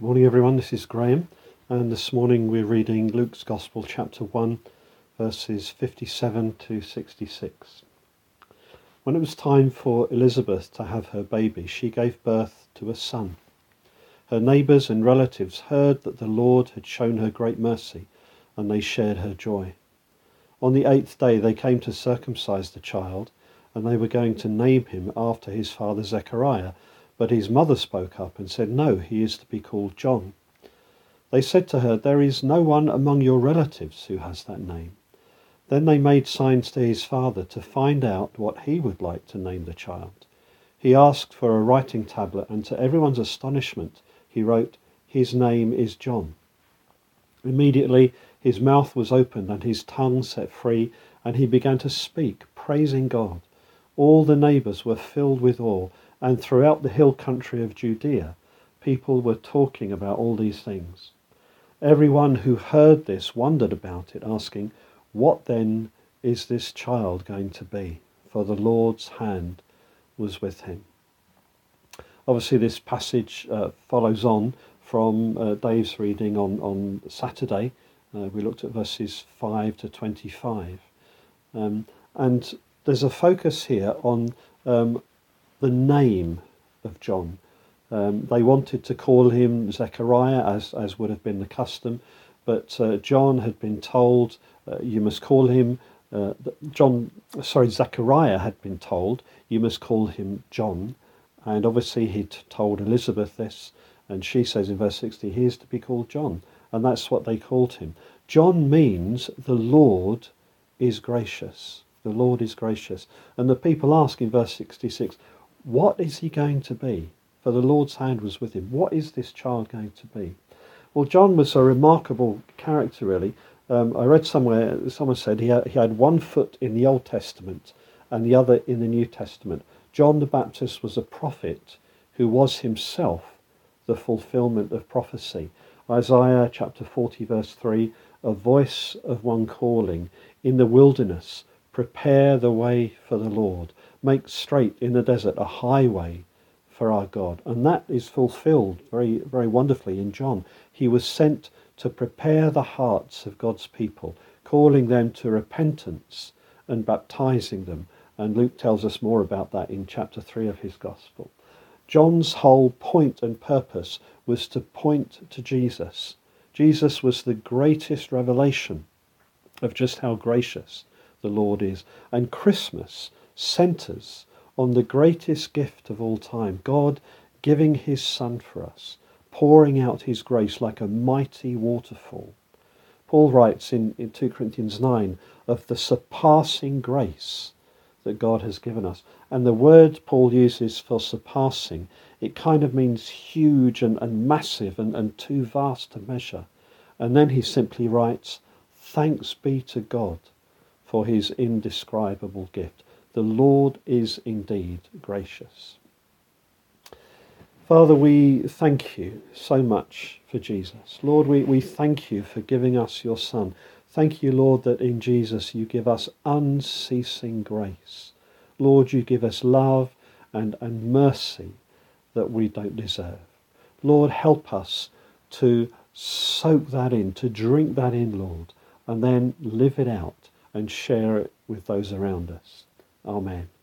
Morning everyone, this is Graham, and this morning we're reading Luke's Gospel chapter 1 verses 57 to 66. When it was time for Elizabeth to have her baby, she gave birth to a son. Her neighbours and relatives heard that the Lord had shown her great mercy, and they shared her joy. On the 8th day they came to circumcise the child, and they were going to name him after his father Zechariah. But his mother spoke up and said, "No, he is to be called John." They said to her, "There is no one among your relatives who has that name." Then they made signs to his father to find out what he would like to name the child. He asked for a writing tablet, and to everyone's astonishment, he wrote, "His name is John." Immediately his mouth was opened and his tongue set free, and he began to speak, praising God. All the neighbours were filled with awe, and throughout the hill country of Judea, people were talking about all these things. Everyone who heard this wondered about it, asking, "What then is this child going to be?" For the Lord's hand was with him. Obviously this passage follows on from Dave's reading on Saturday. We looked at verses 5 to 25. And there's a focus here on the name of John. They wanted to call him Zechariah, as would have been the custom, but John had been told, you must call him, Zechariah had been told, you must call him John. And obviously he'd told Elizabeth this, and she says in verse 60, he is to be called John. And that's what they called him. John means the Lord is gracious. The Lord is gracious. And the people ask in verse 66, what is he going to be? For the Lord's hand was with him. What is this child going to be? Well, John was a remarkable character, really. I read somewhere, someone said he had one foot in the Old Testament and the other in the New Testament. John the Baptist was a prophet who was himself the fulfillment of prophecy. Isaiah chapter 40 verse 3, a voice of one calling, in the wilderness, prepare the way for the Lord. Make straight in the desert a highway for our God. And that is fulfilled very, very wonderfully in John. He was sent to prepare the hearts of God's people, calling them to repentance and baptizing them. And Luke tells us more about that in chapter 3 of his Gospel. John's whole point and purpose was to point to Jesus. Jesus was the greatest revelation of just how gracious the Lord is. And Christmas centres on the greatest gift of all time, God giving his Son for us, pouring out his grace like a mighty waterfall. Paul writes in 2 Corinthians 9 of the surpassing grace that God has given us. And the word Paul uses for surpassing, it kind of means huge and massive and too vast to measure. And then he simply writes, thanks be to God for his indescribable gift. The Lord is indeed gracious. Father, we thank you so much for Jesus. Lord, we thank you for giving us your Son. Thank you, Lord, that in Jesus you give us unceasing grace. Lord, you give us love and mercy that we don't deserve. Lord, help us to soak that in, to drink that in, Lord, and then live it out and share it with those around us. Amen.